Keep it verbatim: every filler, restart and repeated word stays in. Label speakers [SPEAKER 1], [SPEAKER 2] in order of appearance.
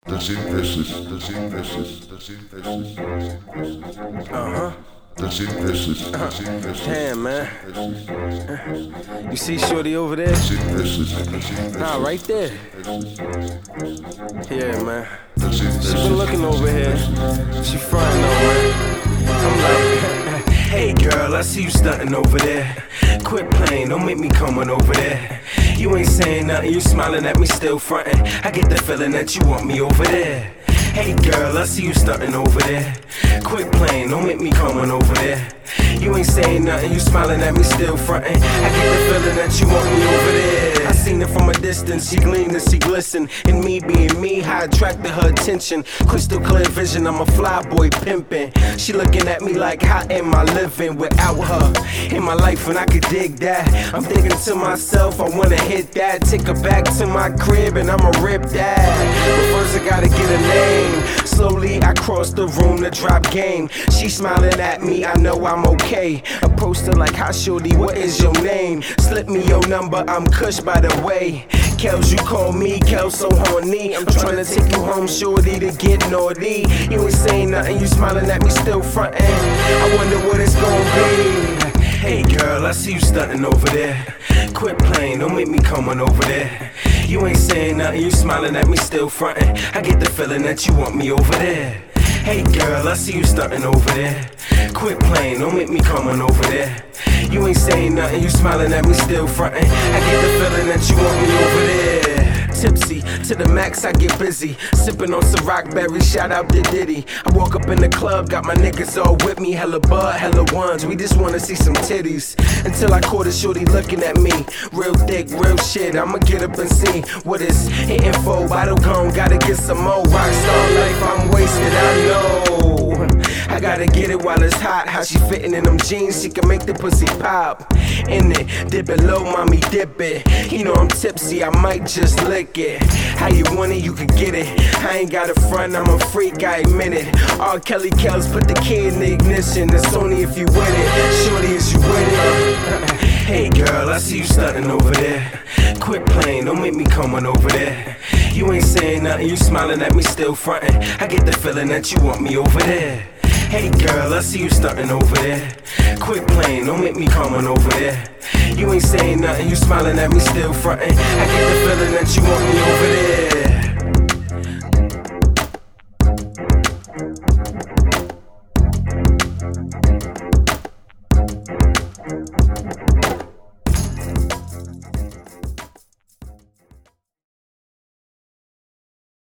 [SPEAKER 1] Das Investes, das Investes, das Investes, das Investes. Uh-huh. Das Investes, das Investes.
[SPEAKER 2] Damn, man. You see Shorty over there?
[SPEAKER 1] Das Investes, das Investes.
[SPEAKER 2] Nah, right there. Yeah, man.
[SPEAKER 1] Das
[SPEAKER 2] She
[SPEAKER 1] Investes.
[SPEAKER 2] been looking over here. She frontin' though, man. I'm like, hey girl, I see you stunting over there. Quit playing, don't make me coming over there. You ain't saying nothing, you smiling at me, still frontin'. I get the feeling that you want me over there. Hey girl, I see you stunting over there. Quit playing, don't make me coming over there. You ain't saying nothing, you smiling at me, still frontin'. I get the feeling that you want me over there. I seen her from a distance, she gleamed and she glistened. And me being me, I attracted her attention. Crystal clear vision, I'm a fly boy pimpin'. She looking at me like, how am I living without her in my life? And I could dig that. I'm thinking to myself, I wanna hit that. Take her back to my crib and I'ma rip that. But first I gotta get a name. Slowly I cross the room to drop game. She smiling at me, I know I'm okay. Approached her like, hi shorty, what is your name? Slip me your number, I'm Kush by the way. Kels, you call me, Kels so horny. I'm tryna take you home, shorty, to get naughty. You ain't saying nothing, you smiling at me, still frontin'. I wonder what it's gon' be. Hey girl, I see you stunting over there. Quit playing, don't make me coming over there. You ain't saying nothing, you smiling at me, still frontin'. I get the feeling that you want me over there. Hey girl, I see you stunting over there. Quit playing, don't make me coming over there. You ain't saying nothing, you smiling at me, still frontin'. I get the feeling that you want me over there. Tipsy, to the max I get busy. Sippin' on some rockberry, shout out to Diddy. I walk up in the club, got my niggas all with me. Hella bud, hella ones, we just wanna see some titties. Until I caught a shorty looking at me. Real thick, real shit, I'ma get up and see what is hitting for. Bottle gone, gotta get some more. Rockstar life, I'm wasted, I know. I gotta get it while it's hot. How she fitting in them jeans, she can make the pussy pop. In it, dip it low, mommy, dip it. You know I'm tipsy, I might just lick it. How you want it, you can get it. I ain't got a front, I'm a freak, I admit it. R. Kelly Kels, put the key in the ignition. It's only if you with it, shorty, is you with it? Hey girl, I see you stunting over there. Quit playing, don't make me coming over there. You ain't saying nothing, you smiling at me, still frontin'. I get the feeling that you want me over there. Hey girl, I see you stunting over there. Quit playing, don't make me coming over there. You ain't saying nothing, you smiling at me, still frontin'. I get the feeling that you want me over there.